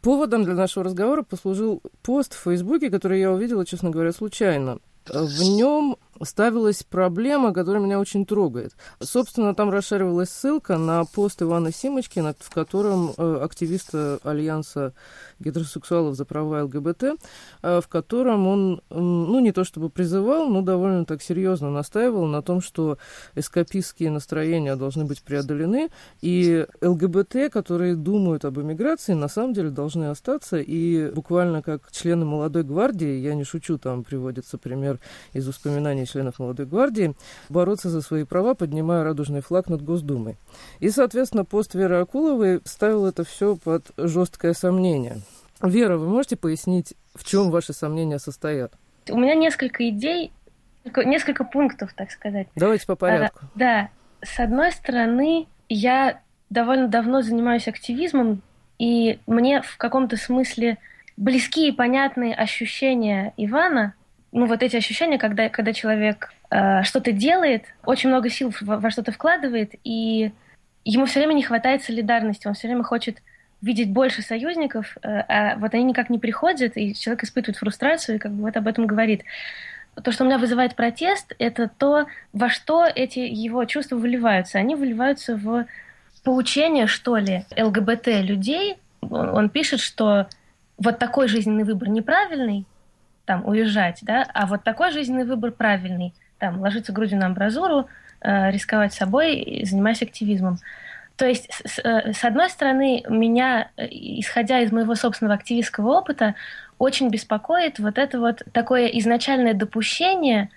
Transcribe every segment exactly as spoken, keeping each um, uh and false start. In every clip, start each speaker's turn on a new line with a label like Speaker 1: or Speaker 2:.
Speaker 1: Поводом для нашего разговора послужил пост в Фейсбуке, который я увидела, честно говоря, случайно. В нем ставилась проблема, которая меня очень трогает. Собственно, там расшаривалась ссылка на пост Ивана Симочкина, в котором э, активиста Альянса гетеросексуалов за права ЛГБТ, э, в котором он, э, ну, не то чтобы призывал, но довольно так серьезно настаивал на том, что эскапистские настроения должны быть преодолены, и ЛГБТ, которые думают об эмиграции, на самом деле должны остаться, и буквально как члены молодой гвардии, я не шучу, там приводится пример из воспоминаний членов молодой гвардии, бороться за свои права, поднимая радужный флаг над Госдумой. И, соответственно, пост Веры Акуловой ставил это все под жесткое сомнение. Вера, вы можете пояснить, в чем ваши сомнения состоят?
Speaker 2: У меня несколько идей, несколько пунктов, так сказать.
Speaker 1: Давайте по порядку.
Speaker 2: А, да, с одной стороны, я довольно давно занимаюсь активизмом, и мне в каком-то смысле близки и понятные ощущения Ивана. Ну, вот эти ощущения, когда, когда человек э, что-то делает, очень много сил во, во что-то вкладывает, и ему все время не хватает солидарности, он все время хочет видеть больше союзников, э, а вот они никак не приходят, и человек испытывает фрустрацию, и как бы вот об этом говорит. То, что у меня вызывает протест, это то, во что эти его чувства выливаются. Они выливаются в поучение, что ли, ЛГБТ-людей. Он, он пишет, что вот такой жизненный выбор неправильный, там, уезжать, да, а вот такой жизненный выбор правильный, там, ложиться грудью на амбразуру, э, рисковать собой, занимаясь активизмом. То есть, с, с одной стороны, меня, исходя из моего собственного активистского опыта, очень беспокоит вот это вот такое изначальное допущение,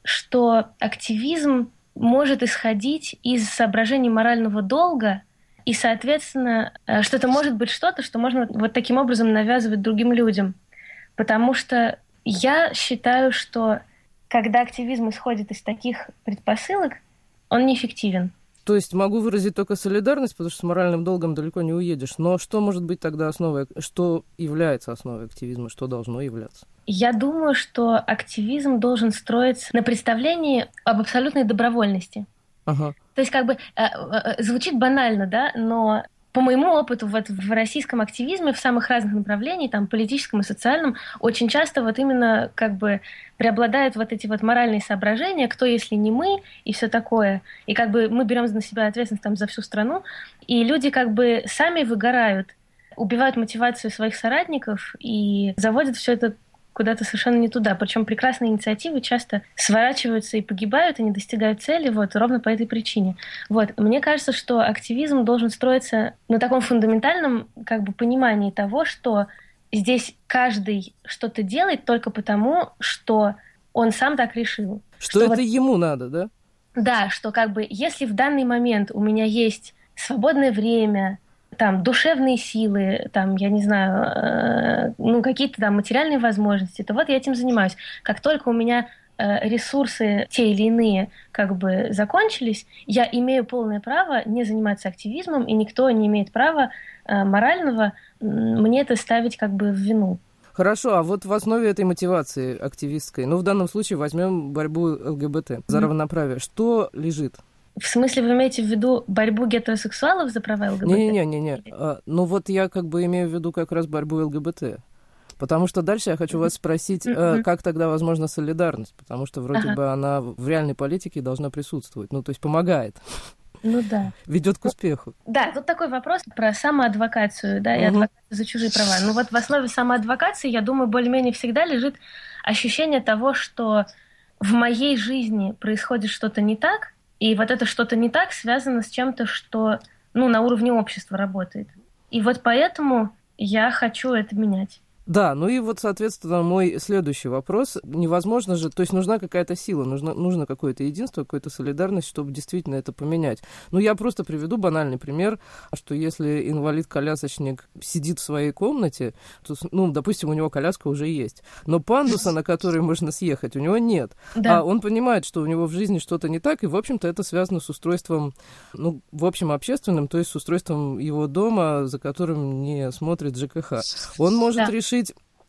Speaker 2: что активизм может исходить из соображений морального долга, и, соответственно, что это может быть что-то, что можно вот таким образом навязывать другим людям. Потому что я считаю, что когда активизм исходит из таких предпосылок, он неэффективен.
Speaker 1: То есть могу выразить только солидарность, потому что с моральным долгом далеко не уедешь. Но что может быть тогда основой, что является основой активизма, что должно являться?
Speaker 2: Я думаю, что активизм должен строиться на представлении об абсолютной добровольности.
Speaker 1: Ага.
Speaker 2: То есть как бы э, э, звучит банально, да, но по моему опыту вот в российском активизме в самых разных направлениях, там, политическом и социальном, очень часто вот именно как бы преобладают вот эти вот моральные соображения, кто, если не мы, и все такое. И как бы мы берем на себя ответственность там за всю страну, и люди как бы сами выгорают, убивают мотивацию своих соратников и заводят все это куда-то совершенно не туда. Причем прекрасные инициативы часто сворачиваются и погибают, и не достигают цели вот, ровно по этой причине. Вот. Мне кажется, что активизм должен строиться на таком фундаментальном как бы, понимании того, что здесь каждый что-то делает только потому, что он сам так решил.
Speaker 1: Что, что это вот, ему надо, да?
Speaker 2: Да, что как бы если в данный момент у меня есть свободное время, там, душевные силы, там, я не знаю, э, ну, какие-то там материальные возможности, то вот я этим занимаюсь. Как только у меня э, ресурсы те или иные как бы закончились, я имею полное право не заниматься активизмом, и никто не имеет права э, морального э, мне это ставить как бы в вину.
Speaker 1: Хорошо, а вот в основе этой мотивации активистской, ну, в данном случае возьмем борьбу ЛГБТ за равноправие, что лежит?
Speaker 2: В смысле, вы имеете в виду борьбу гетеросексуалов за права ЛГБТ?
Speaker 1: Не-не-не, а, ну вот я как бы имею в виду как раз борьбу ЛГБТ. Потому что дальше я хочу вас спросить, mm-hmm. как тогда возможна солидарность? Потому что вроде ага. бы она в реальной политике должна присутствовать, ну то есть помогает.
Speaker 2: Ну да.
Speaker 1: Ведет к успеху.
Speaker 2: Да, тут такой вопрос про самоадвокацию, да, и угу. адвокацию за чужие права. Ну вот в основе самоадвокации, я думаю, более-менее всегда лежит ощущение того, что в моей жизни происходит что-то не так, и вот это что-то не так связано с чем-то, что, ну, на уровне общества работает. И вот поэтому я хочу это менять.
Speaker 1: Да, ну и вот, соответственно, мой следующий вопрос. Невозможно же, то есть нужна какая-то сила, нужно, нужно какое-то единство, какая-то солидарность, чтобы действительно это поменять. Ну, я просто приведу банальный пример, что если инвалид-колясочник сидит в своей комнате, то, ну, допустим, у него коляска уже есть, но пандуса, на который можно съехать, у него нет. Да. А он понимает, что у него в жизни что-то не так, и, в общем-то, это связано с устройством, ну, в общем, общественным, то есть с устройством его дома, за которым не смотрит ЖКХ. Он может да. решить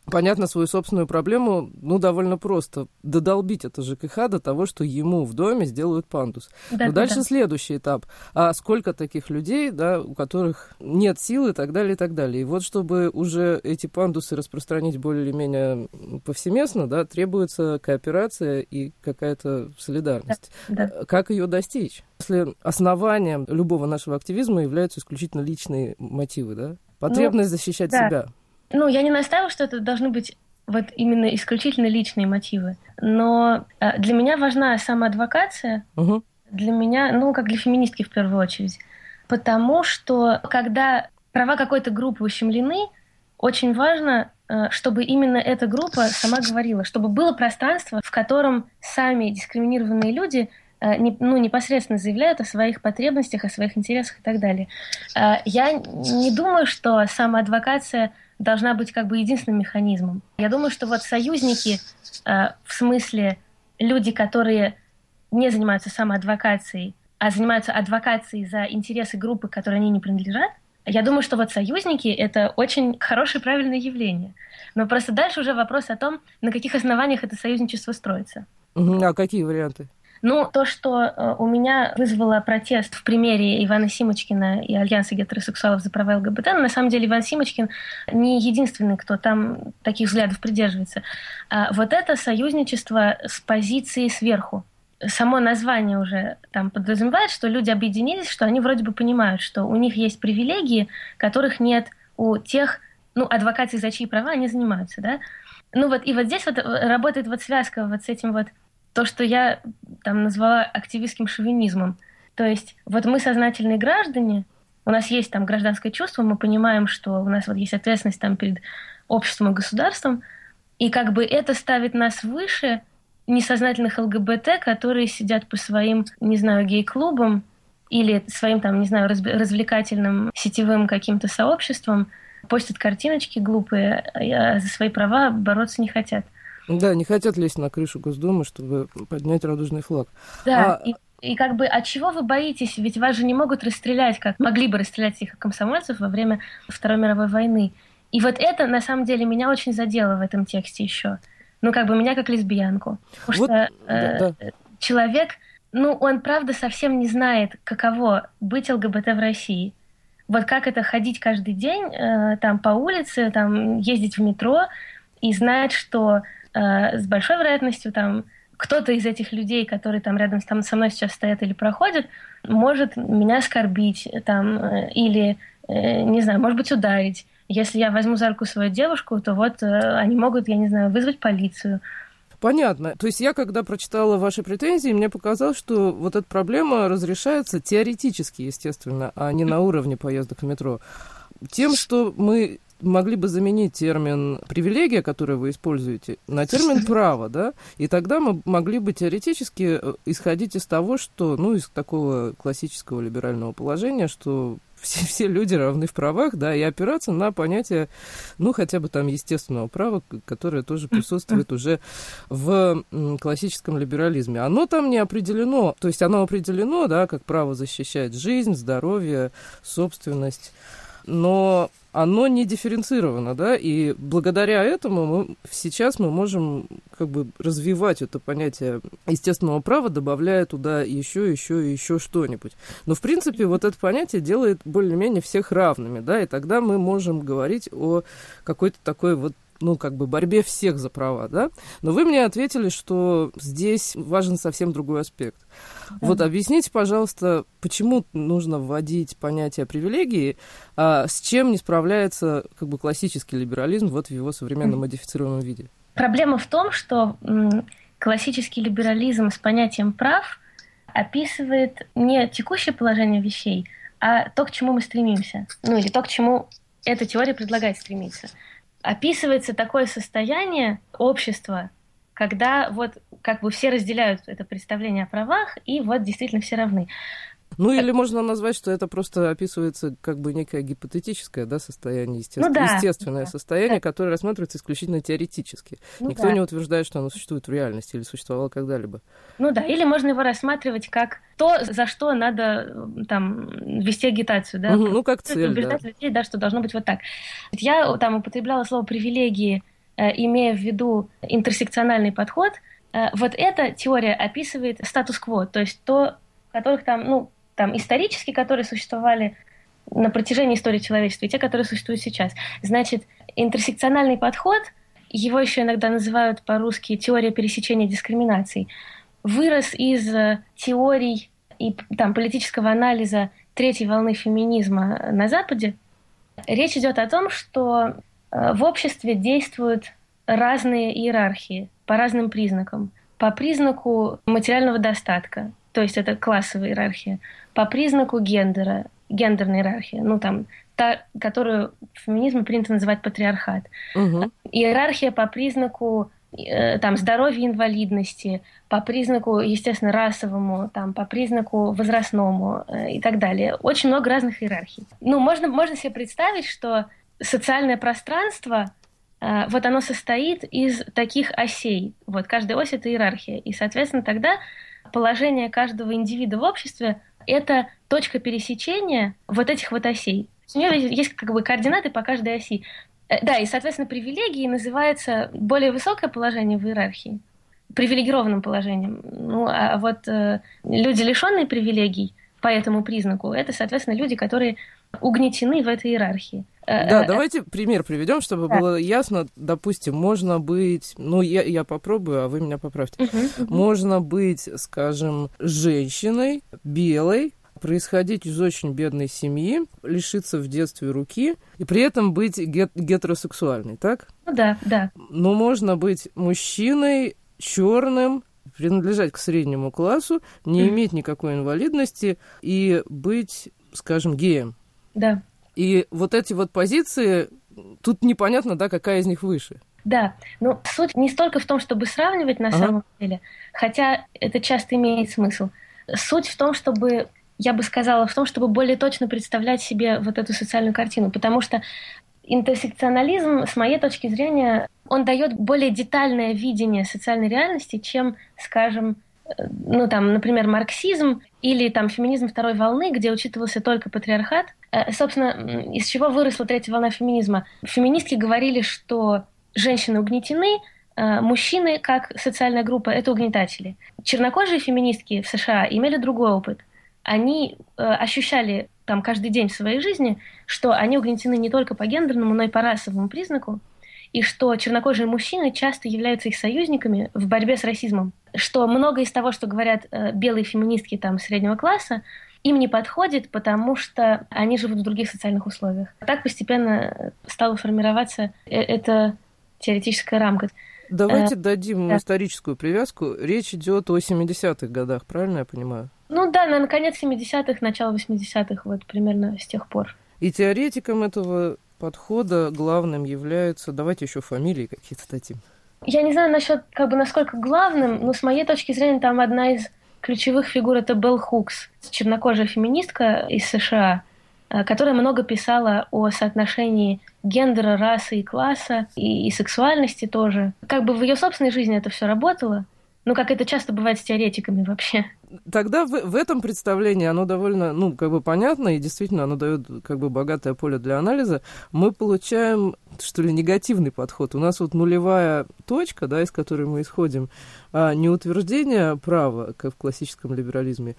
Speaker 1: понятно, свою собственную проблему, ну, довольно просто. Додолбить это ЖКХ до того, что ему в доме сделают пандус.
Speaker 2: Да,
Speaker 1: Но
Speaker 2: да,
Speaker 1: дальше
Speaker 2: да.
Speaker 1: следующий этап. А сколько таких людей, да, у которых нет сил и так далее, и так далее. И вот чтобы уже эти пандусы распространить более-менее повсеместно, да, требуется кооперация и какая-то солидарность.
Speaker 2: Да, да.
Speaker 1: Как ее достичь? Если основанием любого нашего активизма являются исключительно личные мотивы, да? Потребность ну, защищать
Speaker 2: да.
Speaker 1: себя.
Speaker 2: Ну, я не настаиваю, что это должны быть вот именно исключительно личные мотивы. Но э, для меня важна самоадвокация.
Speaker 1: Угу.
Speaker 2: Для меня, ну, как для феминистки в первую очередь. Потому что, когда права какой-то группы ущемлены, очень важно, э, чтобы именно эта группа сама говорила, чтобы было пространство, в котором сами дискриминированные люди э, не, ну, непосредственно заявляют о своих потребностях, о своих интересах и так далее. Э, я не думаю, что самоадвокация должна быть как бы единственным механизмом. Я думаю, что вот союзники, э, в смысле люди, которые не занимаются самоадвокацией, а занимаются адвокацией за интересы группы, к которой они не принадлежат, я думаю, что вот союзники — это очень хорошее, правильное явление. Но просто дальше уже вопрос о том, на каких основаниях это союзничество строится.
Speaker 1: А какие варианты?
Speaker 2: Ну, то, что э, у меня вызвало протест в примере Ивана Симочкина и Альянса гетеросексуалов за права ЛГБТ, но на самом деле Иван Симочкин не единственный, кто там таких взглядов придерживается. А вот это союзничество с позиции сверху. Само название уже там подразумевает, что люди объединились, что они вроде бы понимают, что у них есть привилегии, которых нет у тех, ну, адвокации за чьи права они занимаются, да. Ну вот, и вот здесь вот работает вот связка вот с этим вот, то, что я там назвала активистским шовинизмом. То есть вот мы сознательные граждане, у нас есть там гражданское чувство, мы понимаем, что у нас вот есть ответственность там перед обществом и государством, и как бы это ставит нас выше несознательных ЛГБТ, которые сидят по своим, не знаю, гей-клубам или своим там, не знаю, развлекательным сетевым каким-то сообществом, постят картиночки глупые, а за свои права бороться не хотят.
Speaker 1: Да, не хотят лезть на крышу Госдумы, чтобы поднять радужный флаг.
Speaker 2: Да,
Speaker 1: а...
Speaker 2: и, и как бы от чего вы боитесь? Ведь вас же не могут расстрелять, как могли бы расстрелять этих комсомольцев во время Второй мировой войны. И вот это, на самом деле, меня очень задело в этом тексте еще. Ну, как бы меня как лесбиянку. Потому вот, что э, да, да. человек, ну, он, правда, совсем не знает, каково быть ЛГБТ в России. Вот как это ходить каждый день э, там по улице, там ездить в метро и знать, что с большой вероятностью там кто-то из этих людей, которые там рядом там, со мной сейчас стоят или проходят, может меня оскорбить там, или, не знаю, может быть, ударить. Если я возьму за руку свою девушку, то вот они могут, я не знаю, вызвать полицию.
Speaker 1: Понятно. То есть я, когда прочитала ваши претензии, мне показалось, что вот эта проблема разрешается теоретически, естественно, а не на уровне поездок в метро. Тем, что мы могли бы заменить термин «привилегия», который вы используете, на термин «право», да? И тогда мы могли бы теоретически исходить из того, что, ну, из такого классического либерального положения, что все, все люди равны в правах, да, и опираться на понятие, ну, хотя бы там естественного права, которое тоже присутствует уже в классическом либерализме. Оно там не определено, то есть оно определено, да, как право защищать жизнь, здоровье, собственность, но оно не дифференцировано, да, и благодаря этому мы, сейчас мы можем как бы развивать это понятие естественного права, добавляя туда еще, еще и еще что-нибудь. Но, в принципе, вот это понятие делает более-менее всех равными, да, и тогда мы можем говорить о какой-то такой вот, ну, как бы борьбе всех за права, да. Но вы мне ответили, что здесь важен совсем другой аспект. Да. Вот объясните, пожалуйста, почему нужно вводить понятие привилегии, а с чем не справляется как бы классический либерализм вот в его современном модифицированном виде?
Speaker 2: Проблема в том, что м, классический либерализм с понятием прав описывает не текущее положение вещей, а то, к чему мы стремимся. Ну, или то, к чему эта теория предлагает стремиться. Описывается такое состояние общества, когда вот как бы все разделяют это представление о правах, и вот действительно все равны.
Speaker 1: Ну, или можно назвать, что это просто описывается как бы некое гипотетическое, да, состояние, естественно, ну, да, естественное да, состояние, да. которое рассматривается исключительно теоретически. Ну, Никто да. не утверждает, что оно существует в реальности или существовало когда-либо.
Speaker 2: Ну да, или можно его рассматривать как то, за что надо там вести агитацию, да.
Speaker 1: Угу, ну, как цель,
Speaker 2: убеждать
Speaker 1: да.
Speaker 2: людей, да, что должно быть вот так. Я там употребляла слово «привилегии» имея в виду интерсекциональный подход, вот эта теория описывает статус-кво, то есть то, которых там, ну, там исторически, которые существовали на протяжении истории человечества, и те, которые существуют сейчас. Значит, интерсекциональный подход, его еще иногда называют по-русски теория пересечения дискриминаций, вырос из теорий и там, политического анализа третьей волны феминизма на Западе. Речь идет о том, что в обществе действуют разные иерархии по разным признакам. По признаку материального достатка, то есть это классовая иерархия, по признаку гендера, гендерная иерархия, ну там та, которую в феминизме принято называть патриархат. Угу. Иерархия по признаку э, там, здоровья и инвалидности, по признаку, естественно, расовому, там, по признаку возрастному э, и так далее. Очень много разных иерархий. Ну, можно, можно себе представить, что социальное пространство, э, вот оно состоит из таких осей. Вот каждая ось — это иерархия. И, соответственно, тогда положение каждого индивида в обществе — это точка пересечения вот этих вот осей. У нее есть как бы координаты по каждой оси. Да, и, соответственно, привилегией называется более высокое положение в иерархии, привилегированным положением. Ну, а вот э, люди, лишенные привилегий по этому признаку, это, соответственно, люди, которые угнетены в этой иерархии.
Speaker 1: Да, давайте пример приведем, чтобы да. было ясно. Допустим, можно быть, ну, я, я попробую, а вы меня поправьте. Uh-huh, uh-huh. Можно быть, скажем, женщиной, белой, происходить из очень бедной семьи, лишиться в детстве руки и при этом быть гет- гетеросексуальной, так?
Speaker 2: Ну да, да.
Speaker 1: Но можно быть мужчиной, черным, принадлежать к среднему классу, не mm. иметь никакой инвалидности и быть, скажем, геем.
Speaker 2: Да.
Speaker 1: И вот эти вот позиции, тут непонятно, да, какая из них выше.
Speaker 2: Да, но суть не столько в том, чтобы сравнивать на ага. самом деле, хотя это часто имеет смысл. Суть в том, чтобы... Я бы сказала в том, чтобы более точно представлять себе вот эту социальную картину, потому что интерсекционализм, с моей точки зрения, он дает более детальное видение социальной реальности, чем, скажем, ну там, например, марксизм или там феминизм второй волны, где учитывался только патриархат. Собственно, из чего выросла третья волна феминизма? Феминистки говорили, что женщины угнетены, мужчины, как социальная группа, это угнетатели. Чернокожие феминистки в США имели другой опыт. Они э, ощущали там каждый день в своей жизни, что они угнетены не только по гендерному, но и по расовому признаку, и что чернокожие мужчины часто являются их союзниками в борьбе с расизмом. Что многое из того, что говорят э, белые феминистки там, среднего класса, им не подходит, потому что они живут в других социальных условиях. Так постепенно стала формироваться э- эта теоретическая рамка.
Speaker 1: Давайте э- дадим да. историческую привязку. Речь идет о семидесятых годах, правильно я понимаю?
Speaker 2: Ну да, на конец семидесятых, начало восьмидесятых, вот примерно с тех пор.
Speaker 1: И теоретиком этого подхода главным является... Давайте еще фамилии какие-то дадим.
Speaker 2: Я не знаю насчет, как бы, насколько главным, но с моей точки зрения там одна из ключевых фигур — это Белл Хукс, чернокожая феминистка из США, которая много писала о соотношении гендера, расы и класса, и, и сексуальности тоже. Как бы в ее собственной жизни это все работало, ну, как это часто бывает с теоретиками вообще.
Speaker 1: Тогда в, в этом представлении оно довольно, ну, как бы понятно, и действительно оно дает как бы богатое поле для анализа. Мы получаем, что ли, негативный подход. У нас вот нулевая точка, да, из которой мы исходим, а не утверждение права, как в классическом либерализме,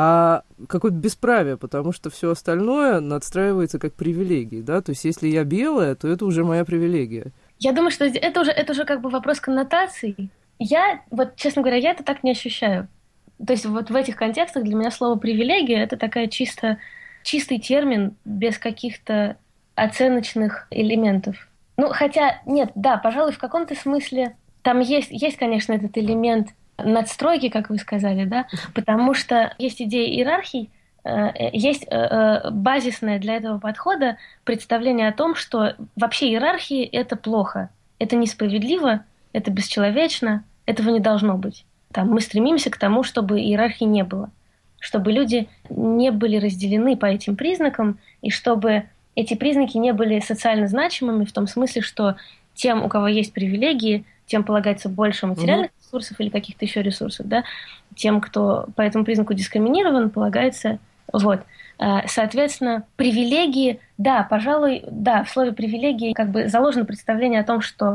Speaker 1: а какое-то бесправие, потому что все остальное надстраивается как привилегии, да, то есть если я белая, то это уже моя привилегия.
Speaker 2: Я думаю, что это уже, это уже как бы вопрос коннотаций. Я, вот, честно говоря, я это так не ощущаю. То есть вот в этих контекстах для меня слово «привилегия» — это такая чисто, чистый термин без каких-то оценочных элементов. Ну, хотя, нет, да, пожалуй, в каком-то смысле там есть, есть, конечно, этот элемент надстройки, как вы сказали, да, потому что есть идея иерархий, есть базисное для этого подхода представление о том, что вообще иерархии — это плохо, это несправедливо, это бесчеловечно, этого не должно быть. Там, мы стремимся к тому, чтобы иерархии не было, чтобы люди не были разделены по этим признакам, и чтобы эти признаки не были социально значимыми в том смысле, что тем, у кого есть привилегии, тем полагается больше материальных mm-hmm. ресурсов или каких-то еще ресурсов, да? Тем, кто по этому признаку дискриминирован, полагается... Вот. Соответственно, привилегии, да, пожалуй, да, в слове «привилегии» как бы заложено представление о том, что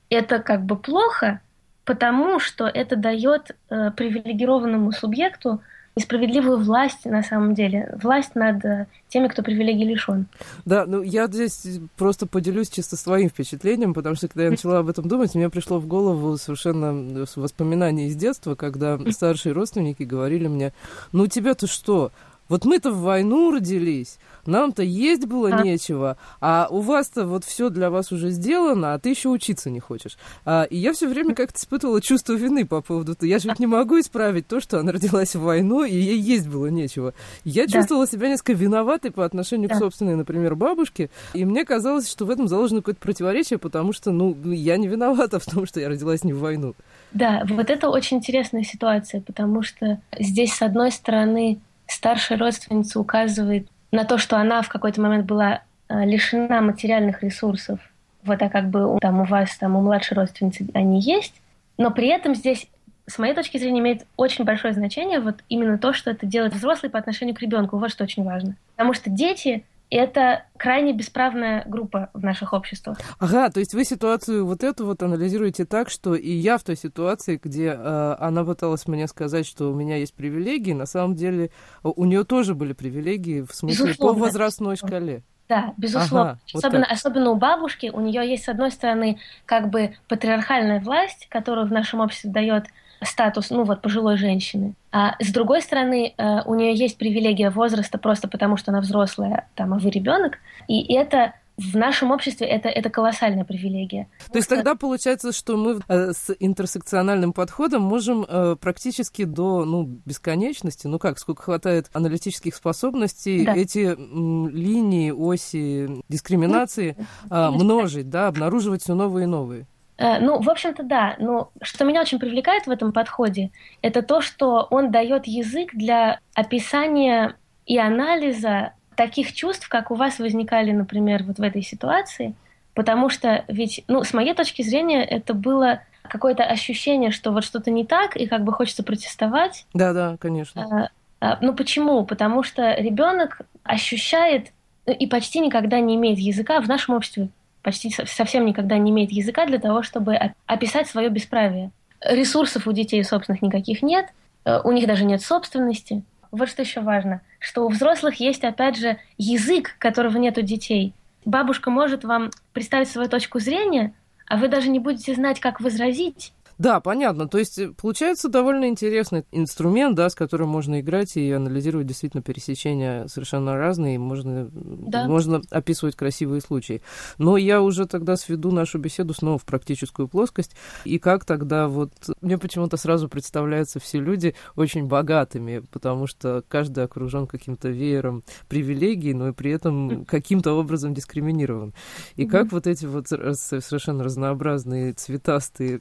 Speaker 2: это как бы плохо, потому что это дает э, привилегированному субъекту несправедливую власть, на самом деле, власть над э, теми, кто привилегий лишен.
Speaker 1: Да, ну я здесь просто поделюсь чисто своим впечатлением, потому что когда я начала об этом думать, мне пришло в голову совершенно воспоминание из детства, когда старшие родственники говорили мне: ну тебе-то что? Вот мы-то в войну родились, нам-то есть было а. нечего, а у вас-то вот все для вас уже сделано, а ты еще учиться не хочешь. А, и я все время как-то испытывала чувство вины по поводу того, я же ведь не могу исправить то, что она родилась в войну, и ей есть было нечего. Я да. чувствовала себя несколько виноватой по отношению да. к собственной, например, бабушке, и мне казалось, что в этом заложено какое-то противоречие, потому что, ну, я не виновата в том, что я родилась не в войну.
Speaker 2: Да, вот это очень интересная ситуация, потому что здесь, с одной стороны, старшая родственница указывает на то, что она в какой-то момент была лишена материальных ресурсов. Вот, а как бы там у вас, там у младшей родственницы они есть. Но при этом здесь, с моей точки зрения, имеет очень большое значение вот именно то, что это делает взрослый по отношению к ребенку. Вот что очень важно. Потому что дети — это крайне бесправная группа в наших обществах.
Speaker 1: Ага, то есть вы ситуацию вот эту вот анализируете так, что и я в той ситуации, где э, она пыталась мне сказать, что у меня есть привилегии, на самом деле у нее тоже были привилегии, в смысле, безусловно, по возрастной шкале.
Speaker 2: Да, безусловно. Ага, особенно, вот особенно у бабушки, у нее есть, с одной стороны, как бы патриархальная власть, которую в нашем обществе дает статус, ну вот, пожилой женщины. А с другой стороны, у нее есть привилегия возраста просто потому, что она взрослая, там, а вы ребенок. И это в нашем обществе это, это колоссальная привилегия.
Speaker 1: То есть тогда получается, что мы э, с интерсекциональным подходом можем э, практически до ну, бесконечности, ну как, сколько хватает аналитических способностей, да. эти м, линии, оси дискриминации э, множить, да, обнаруживать все новые и новые.
Speaker 2: Ну, в общем-то, да. Но что меня очень привлекает в этом подходе, это то, что он дает язык для описания и анализа таких чувств, как у вас возникали, например, вот в этой ситуации. Потому что ведь, ну, с моей точки зрения, это было какое-то ощущение, что вот что-то не так, и как бы хочется протестовать.
Speaker 1: Да-да, конечно.
Speaker 2: А, а, ну, почему? Потому что ребенок ощущает и почти никогда не имеет языка в нашем обществе, почти совсем никогда не имеет языка для того, чтобы описать свое бесправие. Ресурсов у детей собственных никаких нет, у них даже нет собственности. Вот что еще важно, что у взрослых есть, опять же, язык, которого нет у детей. Бабушка может вам представить свою точку зрения, а вы даже не будете знать, как возразить.
Speaker 1: Да, понятно. То есть получается довольно интересный инструмент, да, с которым можно играть и анализировать действительно пересечения совершенно разные, и можно, да. можно описывать красивые случаи. Но я уже тогда сведу нашу беседу снова в практическую плоскость. И как тогда вот... Мне почему-то сразу представляются все люди очень богатыми, потому что каждый окружен каким-то веером привилегий, но и при этом каким-то образом дискриминирован. И mm-hmm. как вот эти вот совершенно разнообразные, цветастые...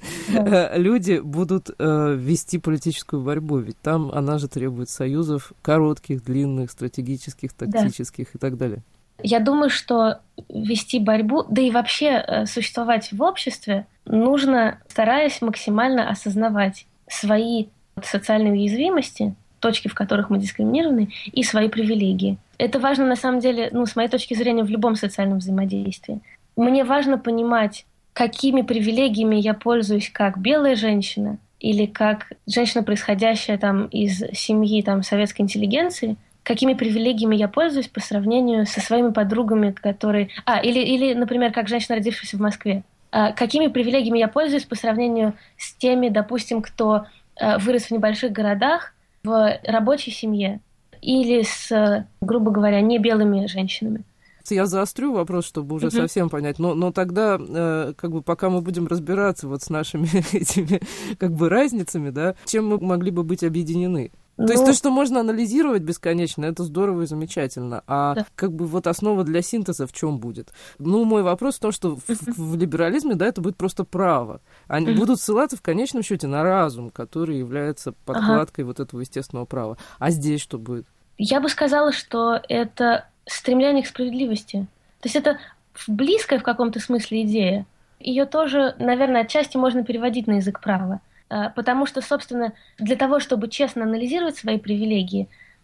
Speaker 1: Да. люди будут э, вести политическую борьбу, ведь там она же требует союзов коротких, длинных, стратегических, тактических да. и так далее.
Speaker 2: Я думаю, что вести борьбу, да и вообще э, существовать в обществе нужно, стараясь максимально осознавать свои социальные уязвимости, точки, в которых мы дискриминированы, и свои привилегии. Это важно, на самом деле, ну, с моей точки зрения, в любом социальном взаимодействии. Мне важно понимать, какими привилегиями я пользуюсь как белая женщина или как женщина, происходящая там из семьи там, советской интеллигенции, какими привилегиями я пользуюсь по сравнению со своими подругами, которые... А, или, или например, как женщина, родившаяся в Москве. А, какими привилегиями я пользуюсь по сравнению с теми, допустим, кто а, вырос в небольших городах, в рабочей семье или с, грубо говоря, не белыми женщинами.
Speaker 1: Я заострю вопрос, чтобы уже uh-huh. совсем понять, но, но тогда, э, как бы, пока мы будем разбираться вот с нашими этими, как бы, разницами, да, чем мы могли бы быть объединены? Ну, то есть то, что можно анализировать бесконечно, это здорово и замечательно. А да. как бы вот основа для синтеза в чем будет? Ну, мой вопрос в том, что в, в, в либерализме, да, это будет просто право. Они uh-huh. будут ссылаться в конечном счете на разум, который является подкладкой uh-huh. вот этого естественного права. А здесь что будет?
Speaker 2: Я бы сказала, что это стремление к справедливости. То есть это близкая в каком-то смысле идея. Ее тоже, наверное, отчасти можно переводить на язык права. Потому что, собственно, для того, чтобы честно анализировать свои привилегии,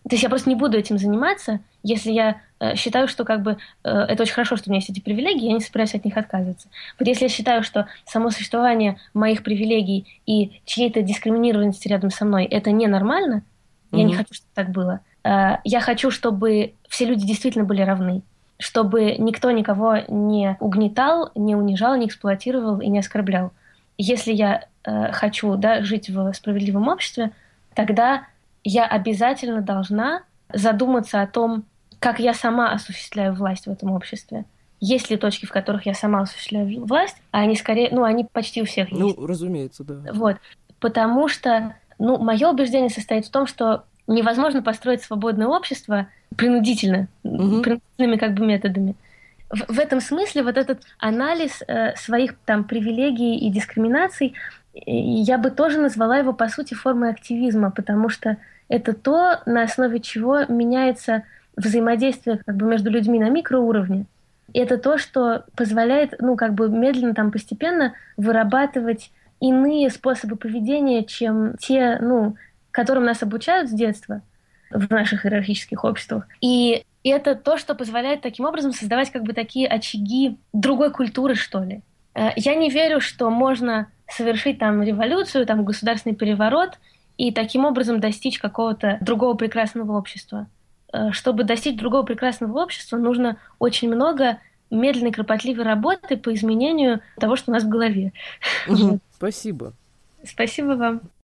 Speaker 2: То есть я просто не буду этим заниматься, если я э, считаю, что как бы э, это очень хорошо, что у меня есть эти привилегии, я не собираюсь от них отказываться. Вот если я считаю, что само существование моих привилегий и чьей-то дискриминированности рядом со мной это ненормально, я не
Speaker 1: Мгм.
Speaker 2: хочу, чтобы так было. Э, я хочу, чтобы все люди действительно были равны, чтобы никто никого не угнетал, не унижал, не эксплуатировал и не оскорблял. Если я э, хочу, да, жить в справедливом обществе, тогда я обязательно должна задуматься о том, как я сама осуществляю власть в этом обществе. Есть ли точки, в которых я сама осуществляю власть, а они скорее, ну, они почти у всех есть.
Speaker 1: Ну, разумеется, да.
Speaker 2: Вот. Потому что, ну, мое убеждение состоит в том, что невозможно построить свободное общество принудительно,
Speaker 1: Мгм.
Speaker 2: принудительными как бы методами. В, в этом смысле вот этот анализ э, своих там привилегий и дискриминаций, э, я бы тоже назвала его, по сути, формой активизма, потому что это то, на основе чего меняется взаимодействие как бы между людьми на микроуровне. И это то, что позволяет, ну, как бы медленно, там, постепенно вырабатывать иные способы поведения, чем те, ну, которым нас обучают с детства в наших иерархических обществах. И это то, что позволяет таким образом создавать как бы такие очаги другой культуры, что ли. Э, Я не верю, что можно совершить там революцию, там государственный переворот и таким образом достичь какого-то другого прекрасного общества. Э, Чтобы достичь другого прекрасного общества, нужно очень много медленной, кропотливой работы по изменению того, что у нас в голове.
Speaker 1: Мгм.
Speaker 2: Вот.
Speaker 1: Спасибо.
Speaker 2: Спасибо вам.